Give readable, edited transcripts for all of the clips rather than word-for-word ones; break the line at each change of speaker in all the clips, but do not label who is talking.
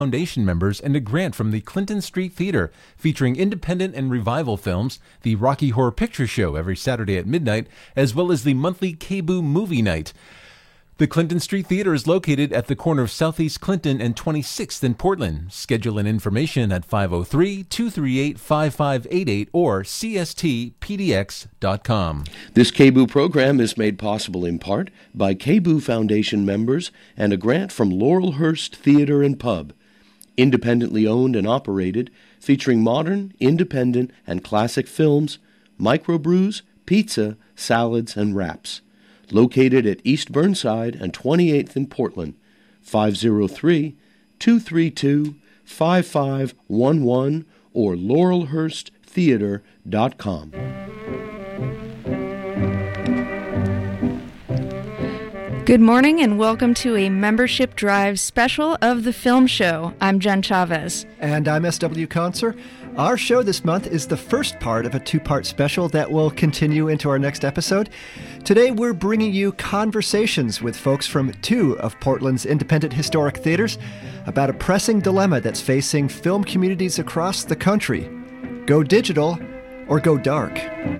Foundation members and a grant from the Clinton Street Theater, featuring independent and revival films, the Rocky Horror Picture Show every Saturday at midnight, as well as the monthly KBOO Movie Night. The Clinton Street Theater is located at the corner of Southeast Clinton and 26th in Portland. Schedule and information at 503-238-5588 or cstpdx.com.
This KBOO program is made possible in part by KBOO Foundation members and a grant from Laurelhurst Theater and Pub. Independently owned and operated, featuring modern, independent, and classic films, microbrews, pizza, salads, and wraps. Located at East Burnside and 28th in Portland, 503-232-5511 or laurelhursttheater.com.
Good morning and welcome to a Membership Drive special of The Film Show. I'm Jen Chavez.
And I'm S.W. Conser. Our show this month is the first part of a two-part special that will continue into our next episode. Today we're bringing you conversations with folks from two of Portland's independent historic theaters about a pressing dilemma that's facing film communities across the country. Go digital or go dark.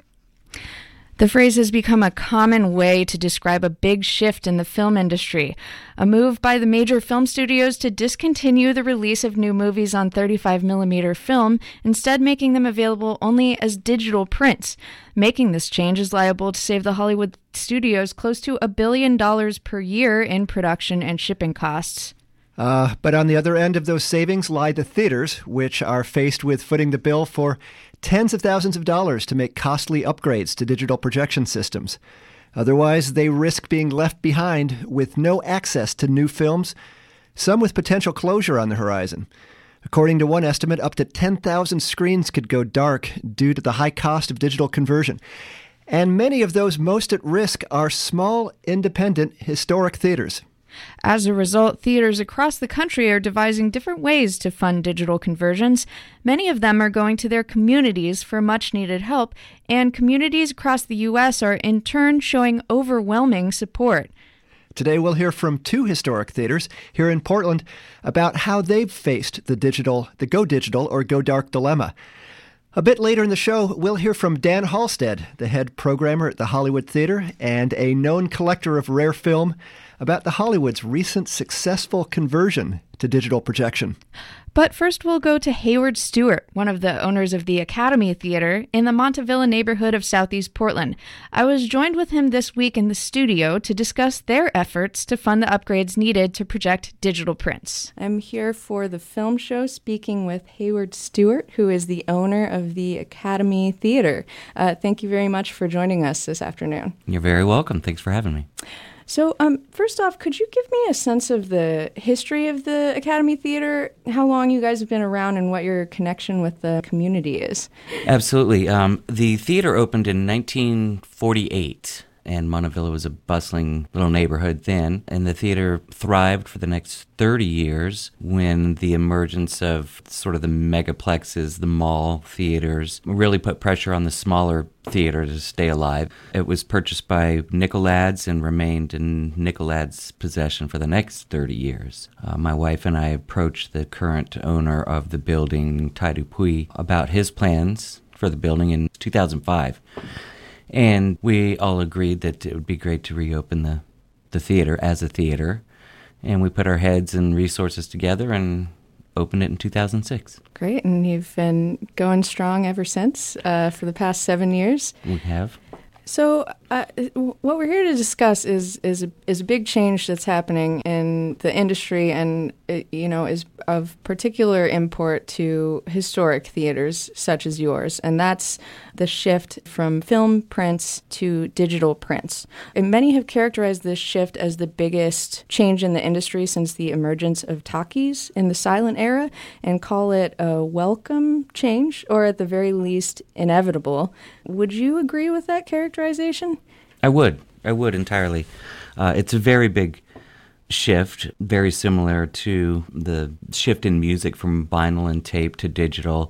The phrase has become a common way to describe a big shift in the film industry, a move by the major film studios to discontinue the release of new movies on 35mm film, instead making them available only as digital prints. Making this change is liable to save the Hollywood studios close to $1 billion per year in production and shipping costs.
But on the other end of those savings lie the theaters, which are faced with footing the bill for tens of thousands of dollars to make costly upgrades to digital projection systems. Otherwise, they risk being left behind with no access to new films, some with potential closure on the horizon. According to one estimate, up to 10,000 screens could go dark due to the high cost of digital conversion. And many of those most at risk are small, independent, historic theaters.
As a result, theaters across the country are devising different ways to fund digital conversions. Many of them are going to their communities for much-needed help, and communities across the U.S. are in turn showing overwhelming support.
Today we'll hear from two historic theaters here in Portland about how they've faced the go digital or go dark dilemma. A bit later in the show, we'll hear from Dan Halstead, the head programmer at the Hollywood Theater and a known collector of rare film, about the Hollywood's recent successful conversion to digital projection.
But first we'll go to Hayward Stewart, one of the owners of the Academy Theater in the Montavilla neighborhood of Southeast Portland. I was joined with him this week in the studio to discuss their efforts to fund the upgrades needed to project digital prints. I'm here for the film show speaking with Hayward Stewart, who is the owner of the Academy Theater. Thank you very much for joining us this afternoon.
You're very welcome. Thanks for having me.
So, first off, could you give me a sense of the history of the Academy Theater, how long you guys have been around, and what your connection with the community is?
Absolutely. The theater opened in 1948, and Montavilla was a bustling little neighborhood then, and the theater thrived for the next 30 years when the emergence of sort of the megaplexes, the mall theaters, really put pressure on the smaller theater to stay alive. It was purchased by Nicolad's and remained in Nicolad's possession for the next 30 years. My wife and I approached the current owner of the building, Tai Dupuis, about his plans for the building in 2005. And we all agreed that it would be great to reopen the theater as a theater. And we put our heads and resources together and opened it in 2006.
Great, and you've been going strong ever since for the past 7 years.
We have.
So what we're here to discuss is a big change that's happening in the industry, and is of particular import to historic theaters such as yours, and that's the shift from film prints to digital prints. And many have characterized this shift as the biggest change in the industry since the emergence of talkies in the silent era, and call it a welcome change, or at the very least inevitable. Would you agree with that characterization?
I would entirely. It's a very big shift, very similar to the shift in music from vinyl and tape to digital.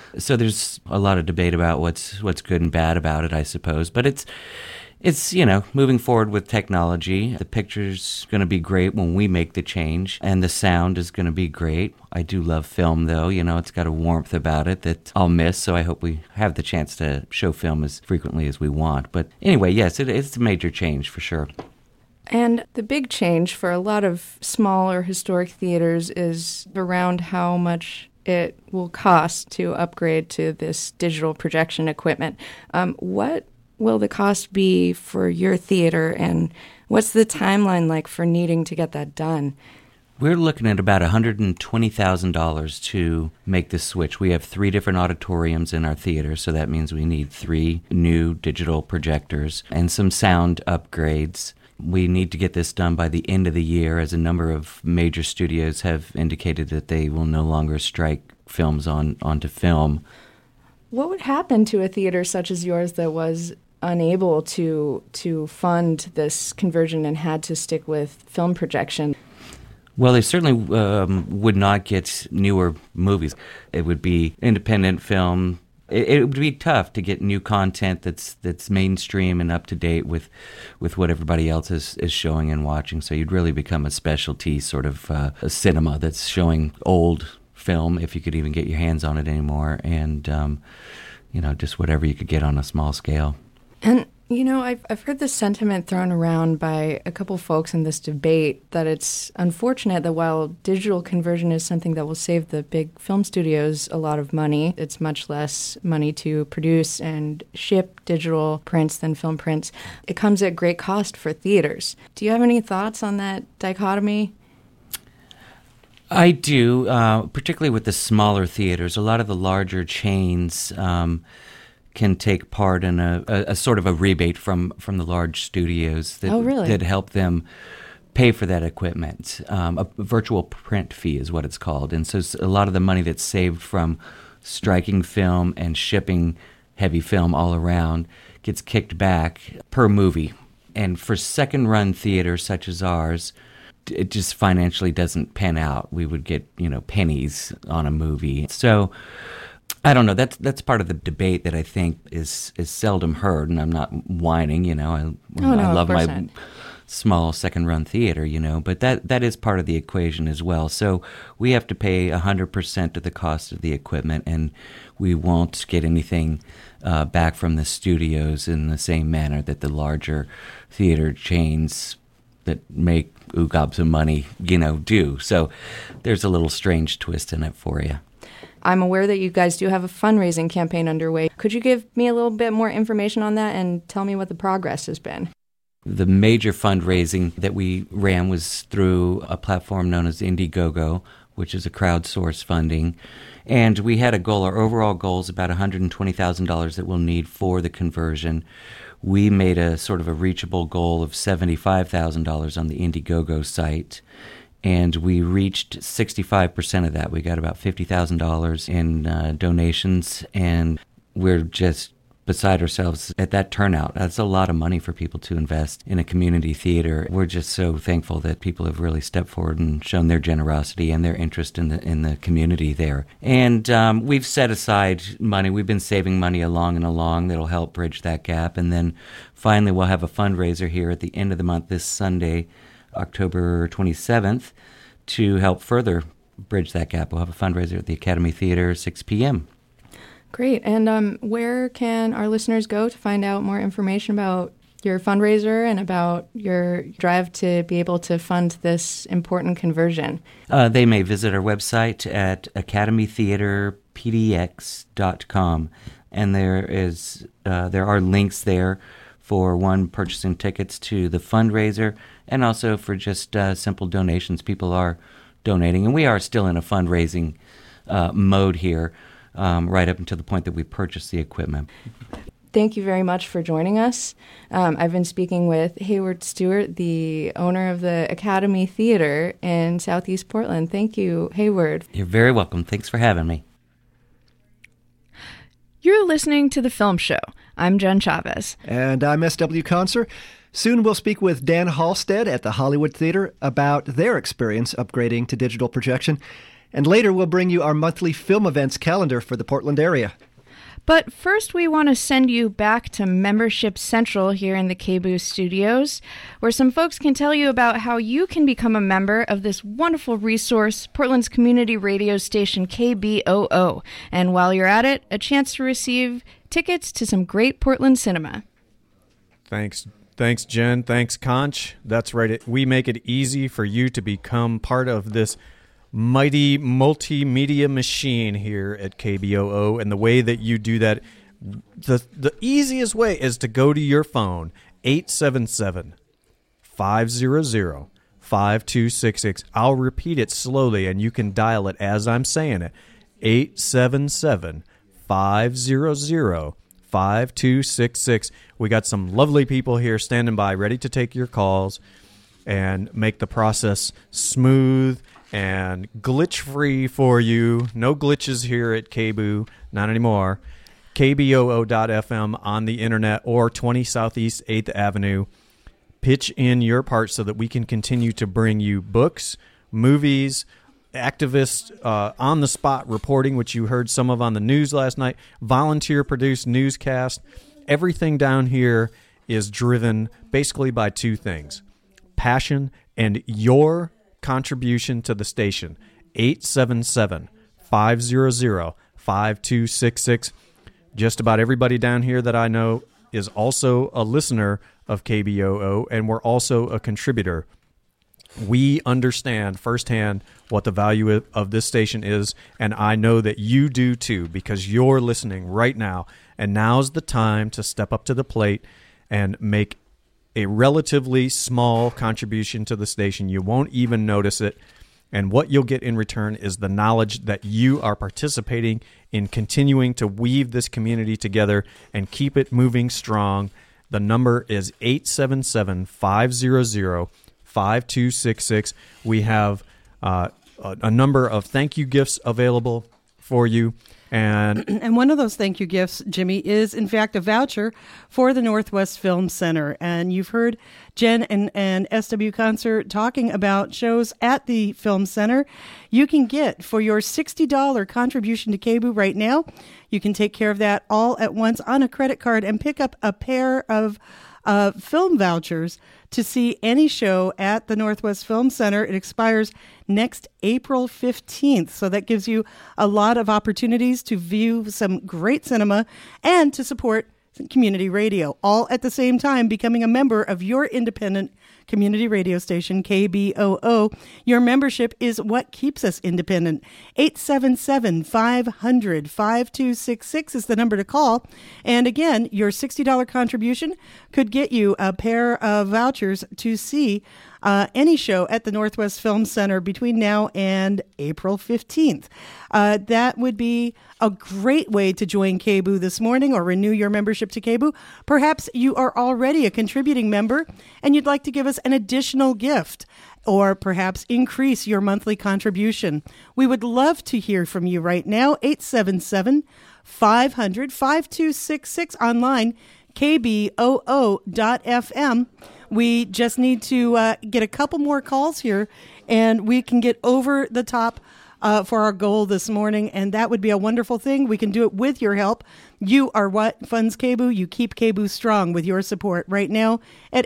So there's a lot of debate about what's good and bad about it, I suppose. But it's moving forward with technology. The picture's going to be great when we make the change, and the sound is going to be great. I do love film, though. It's got a warmth about it that I'll miss, so I hope we have the chance to show film as frequently as we want. But anyway, yes, it's a major change for sure.
And the big change for a lot of smaller historic theaters is around how much it will cost to upgrade to this digital projection equipment. What will the cost be for your theater, and what's the timeline like for needing to get that done?
We're looking at about $120,000 to make this switch. We have 3 different auditoriums in our theater, so that means we need 3 new digital projectors and some sound upgrades. We need to get this done by the end of the year, as a number of major studios have indicated that they will no longer strike films onto film.
What would happen to a theater such as yours that was unable to fund this conversion and had to stick with film projection?
Well, they certainly would not get newer movies. It would be independent film. It would be tough to get new content that's mainstream and up to date with what everybody else is showing and watching. So you'd really become a specialty sort of a cinema that's showing old film, if you could even get your hands on it anymore, and just whatever you could get on a small scale.
And I've heard this sentiment thrown around by a couple folks in this debate that it's unfortunate that while digital conversion is something that will save the big film studios a lot of money, it's much less money to produce and ship digital prints than film prints. It comes at great cost for theaters. Do you have any thoughts on that dichotomy?
I do, particularly with the smaller theaters. A lot of the larger chains can take part in a sort of a rebate from the large studios that help them pay for that equipment. A virtual print fee is what it's called. And so a lot of the money that's saved from striking film and shipping heavy film all around gets kicked back per movie. And for second-run theaters such as ours, it just financially doesn't pan out. We would get, pennies on a movie. So I don't know. That's part of the debate that I think is seldom heard, and I'm not whining. I love my small second-run theater, but that is part of the equation as well. So we have to pay 100% of the cost of the equipment, and we won't get anything back from the studios in the same manner that the larger theater chains that make oogobs of money, do. So there's a little strange twist in it for you.
I'm aware that you guys do have a fundraising campaign underway. Could you give me a little bit more information on that and tell me what the progress has been?
The major fundraising that we ran was through a platform known as Indiegogo, which is a crowdsourced funding. And we had a goal. Our overall goal is about $120,000 that we'll need for the conversion. We made a sort of a reachable goal of $75,000 on the Indiegogo site. And we reached 65% of that. We got about $50,000 in donations, and we're just beside ourselves at that turnout. That's a lot of money for people to invest in a community theater. We're just so thankful that people have really stepped forward and shown their generosity and their interest in the community there. And we've set aside money. We've been saving money along and along that'll help bridge that gap. And then finally we'll have a fundraiser here at the end of the month this Sunday, October 27th, to help further bridge that gap. We'll have a fundraiser at the Academy Theater, 6 p.m.
Great. And where can our listeners go to find out more information about your fundraiser and about your drive to be able to fund this important conversion?
They may visit our website at academytheaterpdx.com, and there are links there for purchasing tickets to the fundraiser, and also for just simple donations. People are donating, and we are still in a fundraising mode here, right up until the point that we purchase the equipment.
Thank you very much for joining us. I've been speaking with Hayward Stewart, the owner of the Academy Theater in Southeast Portland. Thank you, Hayward.
You're very welcome. Thanks for having me.
You're listening to The Film Show. I'm Jen Chavez.
And I'm S.W. Conser. Soon we'll speak with Dan Halstead at the Hollywood Theater about their experience upgrading to digital projection. And later, we'll bring you our monthly film events calendar for the Portland area.
But first, we want to send you back to Membership Central here in the KBOO studios, where some folks can tell you about how you can become a member of this wonderful resource, Portland's community radio station KBOO. And while you're at it, a chance to receive tickets to some great Portland cinema.
Thanks, Jen. Thanks, Conch. That's right. We make it easy for you to become part of this mighty multimedia machine here at KBOO, and the way that you do that, the easiest way is to go to your phone, 877-500-5266. I'll repeat it slowly, and you can dial it as I'm saying it, 877-500-5266. We got some lovely people here standing by, ready to take your calls and make the process smooth and glitch-free for you. No glitches here at KBOO, not anymore. KBOO.FM on the internet or 20 Southeast 8th Avenue. Pitch in your part so that we can continue to bring you books, movies, activist on-the-spot reporting, which you heard some of on the news last night, volunteer-produced newscast. Everything down here is driven basically by two things: passion and your contribution to the station. 877-500-5266. Just about everybody down here that I know is also a listener of KBOO, and we're also a contributor. We understand firsthand what the value of this station is, and I know that you do too, because you're listening right now, and now's the time to step up to the plate and make a relatively small contribution to the station. You won't even notice it, and what you'll get in return is the knowledge that you are participating in continuing to weave this community together and keep it moving strong. The number is 877-500-5266. We have a number of thank you gifts available for you.
And one of those thank you gifts, Jimmy, is in fact a voucher for the Northwest Film Center. And you've heard Jen and SW Concert talking about shows at the Film Center. You can get, for your $60 contribution to KBOO right now, you can take care of that all at once on a credit card and pick up a pair of film vouchers to see any show at the Northwest Film Center. It expires next April 15th. So that gives you a lot of opportunities to view some great cinema and to support community radio, all at the same time becoming a member of your independent community radio station, KBOO. Your membership is what keeps us independent. 877-500-5266 is the number to call. And again, your $60 contribution could get you a pair of vouchers to see any show at the Northwest Film Center between now and April 15th. That would be a great way to join KBOO this morning or renew your membership to KBOO. Perhaps you are already a contributing member and you'd like to give us an additional gift, or perhaps increase your monthly contribution. We would love to hear from you right now. 877-500-5266 online, kboo.fm. We just need to get a couple more calls here, and we can get over the top for our goal this morning, and that would be a wonderful thing. We can do it with your help. You are what funds KBOO. You keep KBOO strong with your support right now at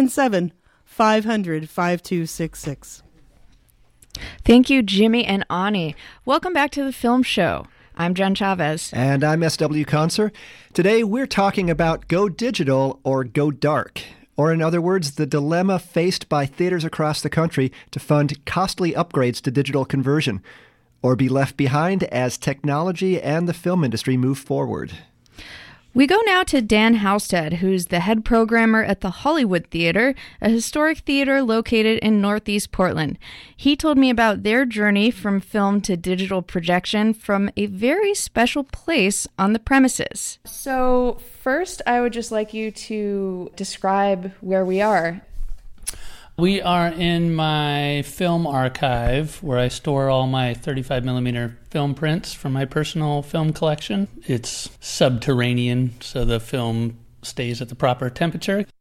877-500-5266.
Thank you, Jimmy and Ani. Welcome back to the Film Show. I'm Jen Chavez.
And I'm SW Concert. Today we're talking about go digital or go dark. Or in other words, the dilemma faced by theaters across the country to fund costly upgrades to digital conversion, or be left behind as technology and the film industry move forward.
We go now to Dan Halstead, who's the head programmer at the Hollywood Theater, a historic theater located in Northeast Portland. He told me about their journey from film to digital projection from a very special place on the premises. So first, I would just like you to describe where we are.
We are in my film archive where I store all my 35mm film prints from my personal film collection. It's subterranean, so the film stays at the proper temperature.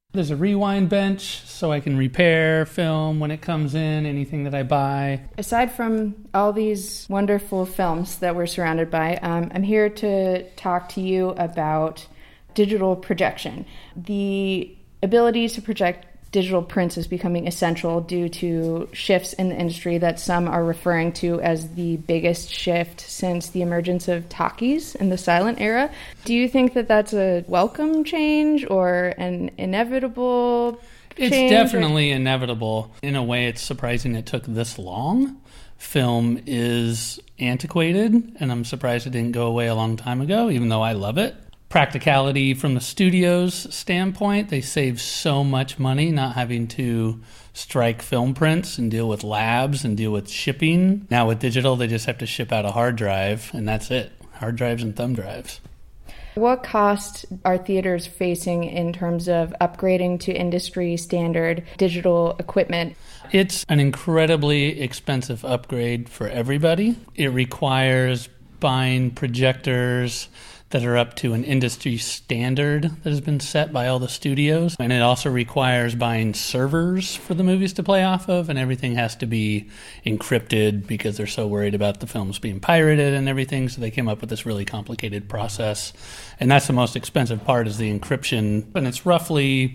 There's a rewind bench so I can repair film when it comes in, anything that I buy.
Aside from all these wonderful films that we're surrounded by, I'm here to talk to you about digital projection. The ability to project digital prints is becoming essential due to shifts in the industry that some are referring to as the biggest shift since the emergence of talkies in the silent era. Do you think that that's a welcome change or an inevitable change?
It's definitely inevitable. In a way, it's surprising it took this long. Film is antiquated, and I'm surprised it didn't go away a long time ago, even though I love it. Practicality from the studio's standpoint, they save so much money not having to strike film prints and deal with labs and deal with shipping. Now with digital, they just have to ship out a hard drive, and that's it. Hard drives and thumb drives.
What cost are theaters facing in terms of upgrading to industry standard digital equipment?
It's an incredibly expensive upgrade for everybody. It requires buying projectors that are up to an industry standard that has been set by all the studios. And it also requires buying servers for the movies to play off of, and everything has to be encrypted because they're so worried about the films being pirated and everything, so they came up with this really complicated process. And that's the most expensive part, is the encryption. And it's roughly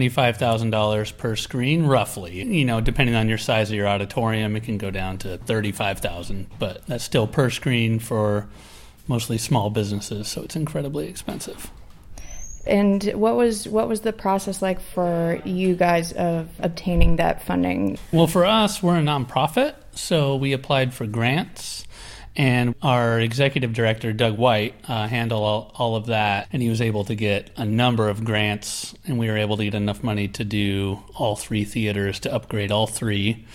$75,000 per screen, roughly. You know, depending on your size of your auditorium, it can go down to $35,000, but that's still per screen for mostly small businesses, so it's incredibly expensive.
And what was the process like for you guys of obtaining that funding?
Well, for us, we're a nonprofit, so we applied for grants, and our executive director, Doug White, handled all of that, and he was able to get a number of grants, and we were able to get enough money to do all 3 theaters, to upgrade all 3.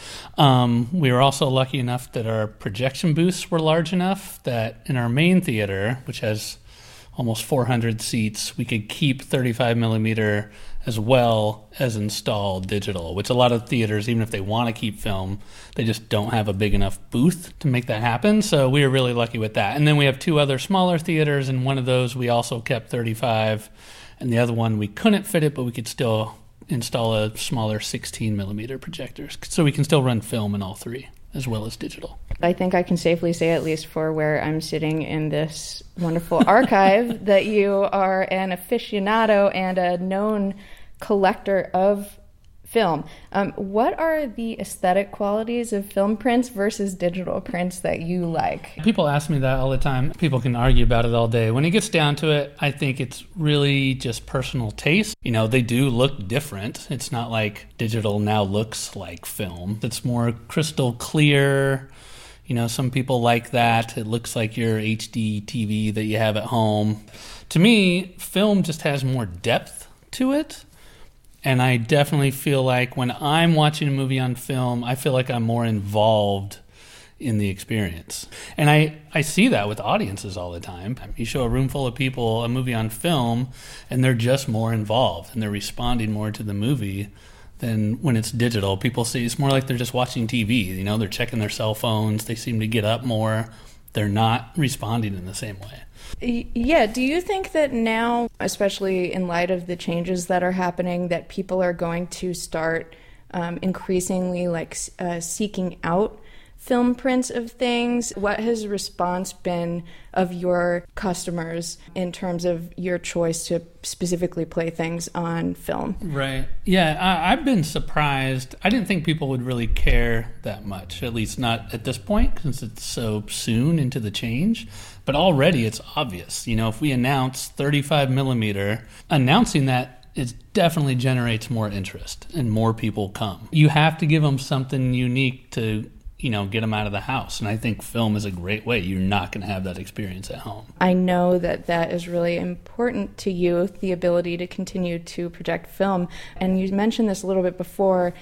We were also lucky enough that our projection booths were large enough that in our main theater, which has almost 400 seats, we could keep 35 millimeter as well as install digital, which a lot of theaters, even if they want to keep film, they just don't have a big enough booth to make that happen. So we were really lucky with that. And then we have 2 other smaller theaters, and one of those we also kept 35, and the other one we couldn't fit it, but we could still install a smaller 16 millimeter projectors, so we can still run film in all 3 as well as digital.
I think I can safely say, at least for where I'm sitting in this wonderful archive, that you are an aficionado and a known collector of film. What are the aesthetic qualities of film prints versus digital prints that you like?
People ask me that all the time. People can argue about it all day. When it gets down to it, I think it's really just personal taste. You know, they do look different. It's not like digital now looks like film. It's more crystal clear. You know, some people like that. It looks like your HD TV that you have at home. To me, film just has more depth to it. And I definitely feel like when I'm watching a movie on film, I feel like I'm more involved in the experience. And I see that with audiences all the time. You show a room full of people a movie on film, and they're just more involved, and they're responding more to the movie than when it's digital. People see it's more like they're just watching TV. You know, they're checking their cell phones. They seem to get up more. They're not responding in the same way.
Yeah, do you think that now, especially in light of the changes that are happening, that people are going to start increasingly seeking out film prints of things? What has response been of your customers in terms of your choice to specifically play things on film?
Right. Yeah, I've been surprised. I didn't think people would really care that much, at least not at this point, since it's so soon into the change. But already it's obvious. You know, if we announce 35 millimeter, announcing that it definitely generates more interest and more people come. You have to give them something unique to, you know, get them out of the house. And I think film is a great way. You're not going to have that experience at home. I
know that that is really important to you, the ability to continue to project film. And you mentioned this a little bit before.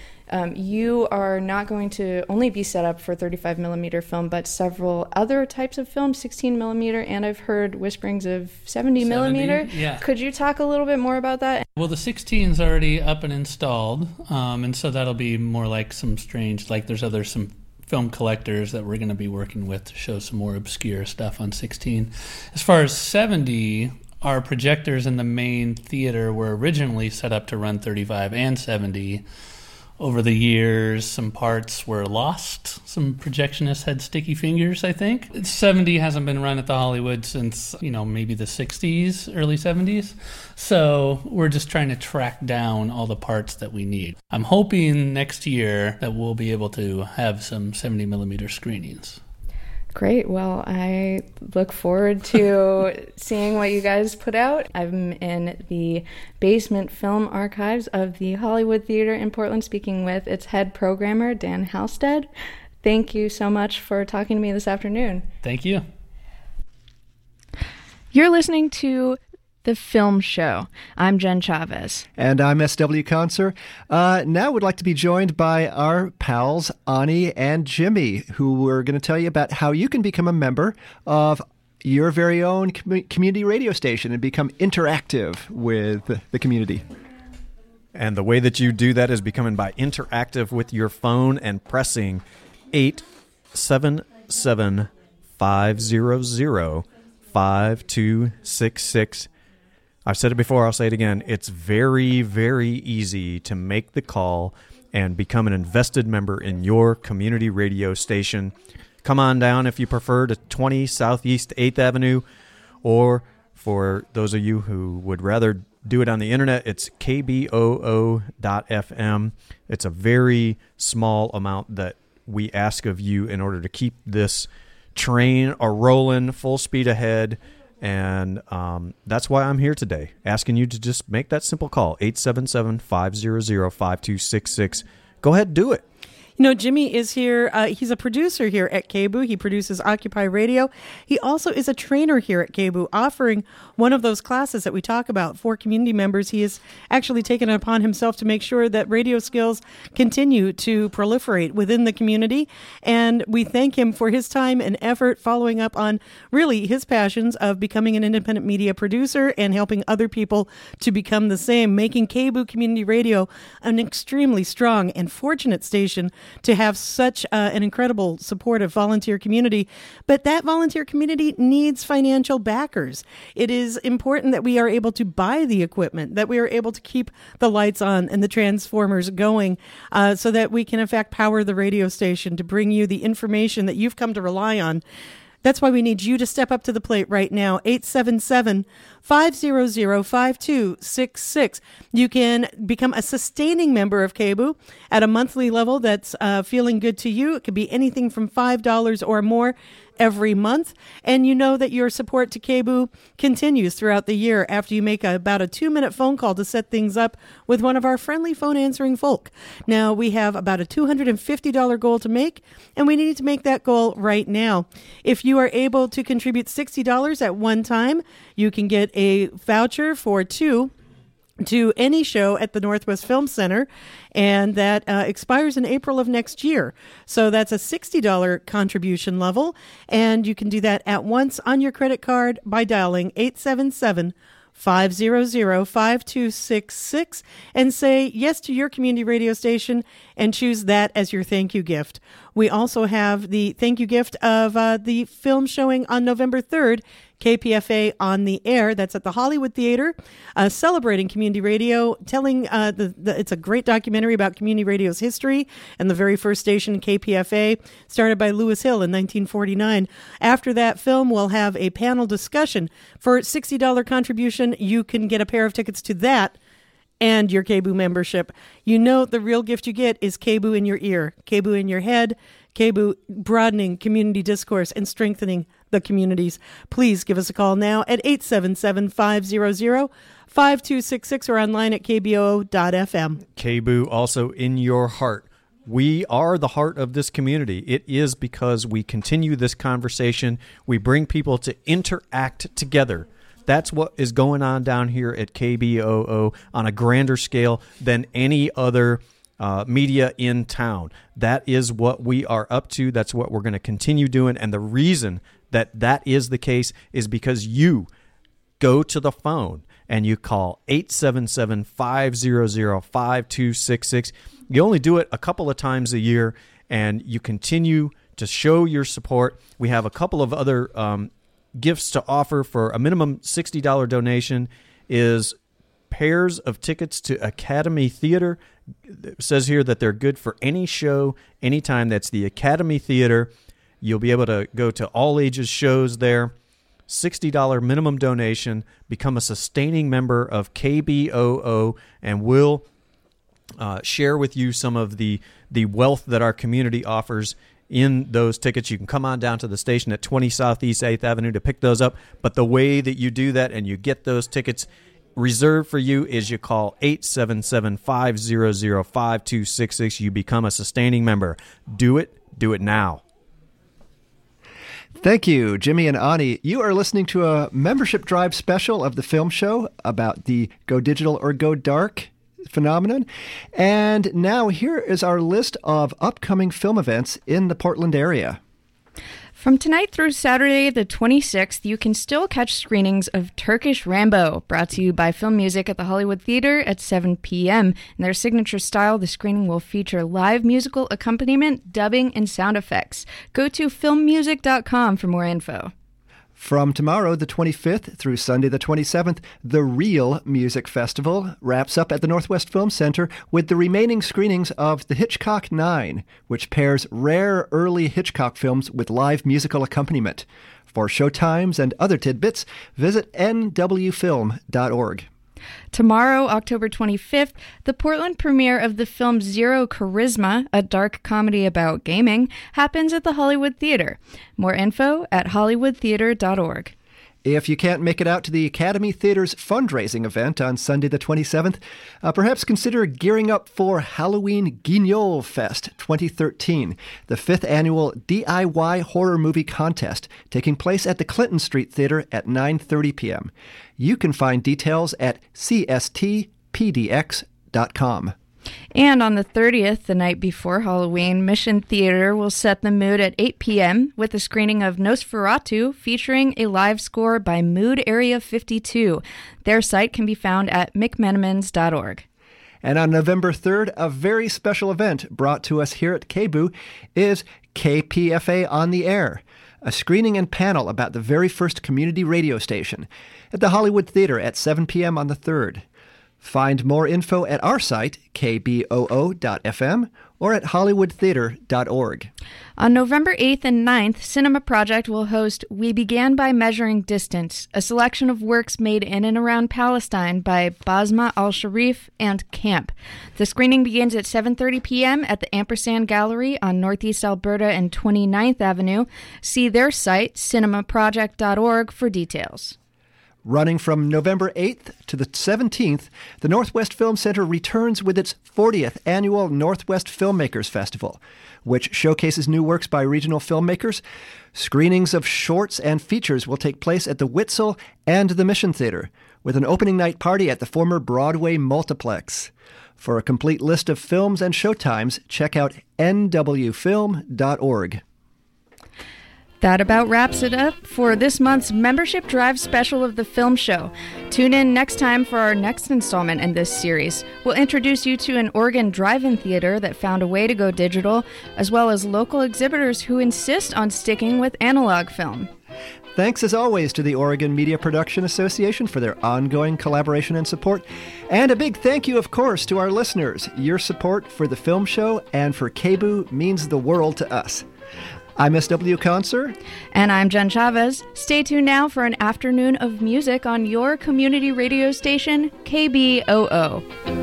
You are not going to only be set up for 35 millimeter film, but several other types of film, 16 millimeter, and I've heard whisperings of 70 millimeter.
Yeah.
Could you talk a little bit more about that?
Well, the 16 is already up and installed, and so that'll be more like some strange, like there's some film collectors that we're going to be working with to show some more obscure stuff on 16. As far as 70, our projectors in the main theater were originally set up to run 35 and 70. Over the years, some parts were lost. Some projectionists had sticky fingers, I think. 70 hasn't been run at the Hollywood since, maybe the 60s, early 70s. So we're just trying to track down all the parts that we need. I'm hoping next year that we'll be able to have some 70 millimeter screenings.
Great. Well, I look forward to seeing what you guys put out. I'm in the basement film archives of the Hollywood Theater in Portland, speaking with its head programmer, Dan Halstead. Thank you so much for talking to me this afternoon.
Thank you.
You're listening to The Film Show. I'm Jen Chavez.
And I'm S.W. Conser. Now we'd like to be joined by our pals, Ani and Jimmy, who are going to tell you about how you can become a member of your very own community radio station and become interactive with the community.
And the way that you do that is becoming by interactive with your phone and pressing 877-500-5266. I've said it before, I'll say it again. It's very, very easy to make the call and become an invested member in your community radio station. Come on down if you prefer to 20 Southeast 8th Avenue, or for those of you who would rather do it on the internet, it's kboo.fm. It's a very small amount that we ask of you in order to keep this train a-rolling full speed ahead. And that's why I'm here today, asking you to just make that simple call, 877-500-5266. Go ahead, do it.
Jimmy is here. He's a producer here at KBOO. He produces Occupy Radio. He also is a trainer here at KBOO, offering one of those classes that we talk about for community members. He has actually taken it upon himself to make sure that radio skills continue to proliferate within the community. And we thank him for his time and effort following up on really his passions of becoming an independent media producer and helping other people to become the same, making KBOO Community Radio an extremely strong and fortunate station to have such an incredible supportive volunteer community. But that volunteer community needs financial backers. It is important that we are able to buy the equipment, that we are able to keep the lights on and the transformers going, so that we can in fact power the radio station to bring you the information that you've come to rely on. That's why we need you to step up to the plate right now, 877-500-5266. You can become a sustaining member of KBOO at a monthly level that's feeling good to you. It could be anything from $5 or more every month. And you know that your support to KBOO continues throughout the year after you make about a 2-minute phone call to set things up with one of our friendly phone answering folk. Now, we have about a $250 goal to make, and we need to make that goal right now. If you are able to contribute $60 at one time, you can get a voucher for 2 to any show at the Northwest Film Center, and that expires in April of next year. So that's a $60 contribution level, and you can do that at once on your credit card by dialing 877-500-5266 and say yes to your community radio station and choose that as your thank you gift. We also have the thank you gift of the film showing on November 3rd, KPFA on the Air. That's at the Hollywood Theater, celebrating community radio, telling it's a great documentary about community radio's history and the very first station, KPFA, started by Lewis Hill in 1949. After that film, we'll have a panel discussion. For $60 contribution, you can get a pair of tickets to that and your KBOO membership. You know the real gift you get is KBOO in your ear, KBOO in your head, KBOO broadening community discourse and strengthening the communities. Please give us a call now at 877-500-5266 or online at kboo.fm.
KBOO also in your heart. We are the heart of this community. It is because we continue this conversation. We bring people to interact together. That's what is going on down here at KBOO on a grander scale than any other media in town. That is what we are up to. That's what we're going to continue doing. And the reason that is the case is because you go to the phone and you call 877-500-5266. You only do it a couple of times a year, and you continue to show your support. We have a couple of other gifts to offer for a minimum $60 donation is pairs of tickets to Academy Theater. It says here that they're good for any show, anytime. That's the Academy Theater. You'll be able to go to all ages shows there. $60 minimum donation. Become a sustaining member of KBOO, and we'll share with you some of the wealth that our community offers in those tickets. You can come on down to the station at 20 Southeast 8th Avenue to pick those up. But the way that you do that and you get those tickets reserved for you is you call 877-500-5266. You become a sustaining member. Do it now.
Thank you, Jimmy and Ani. You are listening to a membership drive special of the film show about the Go Digital or Go Dark phenomenon. And now here is our list of upcoming film events in the Portland area.
From tonight through Saturday the 26th, you can still catch screenings of Turkish Rambo, brought to you by Film Music at the Hollywood Theater at 7 p.m. In their signature style, the screening will feature live musical accompaniment, dubbing, and sound effects. Go to filmmusic.com for more info.
From tomorrow, the 25th, through Sunday, the 27th, the Real Music Festival wraps up at the Northwest Film Center with the remaining screenings of The Hitchcock 9, which pairs rare early Hitchcock films with live musical accompaniment. For showtimes and other tidbits, visit nwfilm.org.
Tomorrow, October 25th, the Portland premiere of the film Zero Charisma, a dark comedy about gaming, happens at the Hollywood Theater. More info at hollywoodtheater.org.
If you can't make it out to the Academy Theater's fundraising event on Sunday the 27th, perhaps consider gearing up for Halloween Guignol Fest 2013, the 5th annual DIY horror movie contest taking place at the Clinton Street Theater at 9:30 p.m. You can find details at cstpdx.com.
And on the 30th, the night before Halloween, Mission Theater will set the mood at 8 p.m. with a screening of Nosferatu featuring a live score by Mood Area 52. Their site can be found at mcmenamins.org.
And on November 3rd, a very special event brought to us here at KBOO is KPFA on the Air, a screening and panel about the very first community radio station at the Hollywood Theater at 7 p.m. on the 3rd. Find more info at our site, kboo.fm, or at hollywoodtheater.org.
On November 8th and 9th, Cinema Project will host We Began by Measuring Distance, a selection of works made in and around Palestine by Basma al-Sharif and Camp. The screening begins at 7:30 p.m. at the Ampersand Gallery on Northeast Alberta and 29th Avenue. See their site, cinemaproject.org, for details.
Running from November 8th to the 17th, the Northwest Film Center returns with its 40th annual Northwest Filmmakers Festival, which showcases new works by regional filmmakers. Screenings of shorts and features will take place at the Witzel and the Mission Theater, with an opening night party at the former Broadway Multiplex. For a complete list of films and showtimes, check out nwfilm.org.
That about wraps it up for this month's Membership Drive special of the film show. Tune in next time for our next installment in this series. We'll introduce you to an Oregon drive-in theater that found a way to go digital, as well as local exhibitors who insist on sticking with analog film.
Thanks as always to the Oregon Media Production Association for their ongoing collaboration and support. And a big thank you, of course, to our listeners. Your support for the film show and for KBOO means the world to us. I'm S.W. Conser.
And I'm Jen Chavez. Stay tuned now for an afternoon of music on your community radio station, KBOO.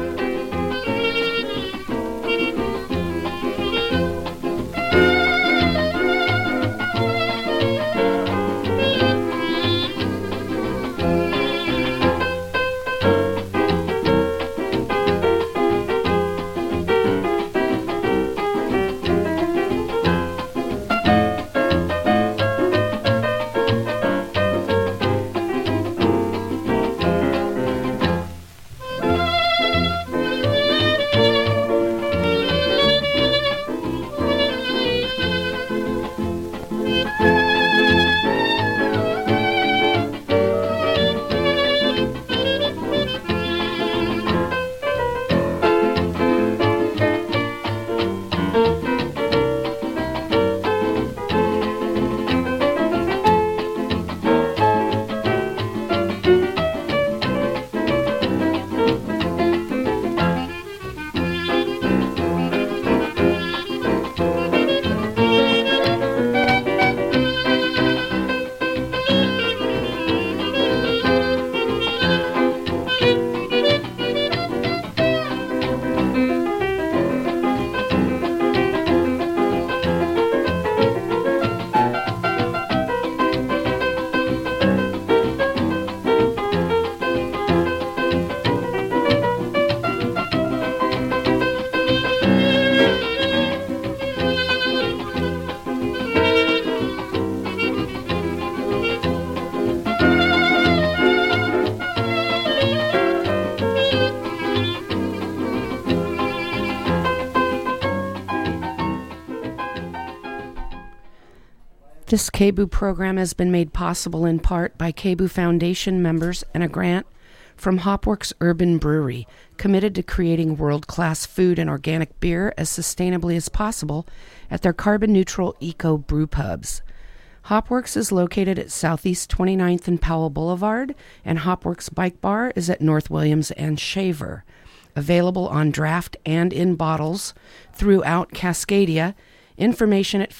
This KBOO program has been made possible in part by KBOO Foundation members and a grant from Hopworks Urban Brewery, committed to creating world-class food and organic beer as sustainably as possible at their carbon-neutral eco brew pubs. Hopworks is located at Southeast 29th and Powell Boulevard, and Hopworks Bike Bar is at North Williams and Shaver. Available on draft and in bottles throughout Cascadia. Information at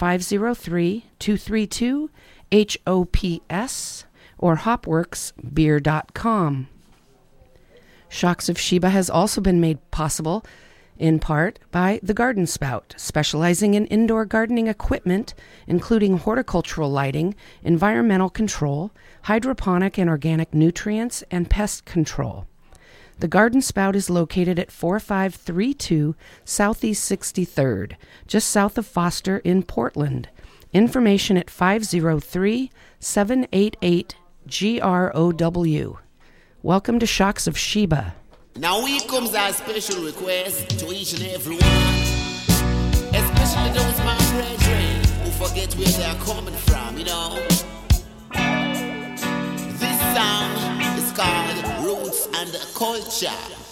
503-232-HOPS or hopworksbeer.com. Shocks of Sheba has also been made possible in part by The Garden Spout, specializing in indoor gardening equipment, including horticultural lighting, environmental control, hydroponic and organic nutrients, and pest control. The Garden Spout is located at 4532 Southeast 63rd, just south of Foster in Portland. Information at 503-788-GROW. Welcome to Shocks of Sheba.
Now here comes our special request to each and every one, especially those my brethren who forget where they are coming from, you know. This song is called Roots and Culture.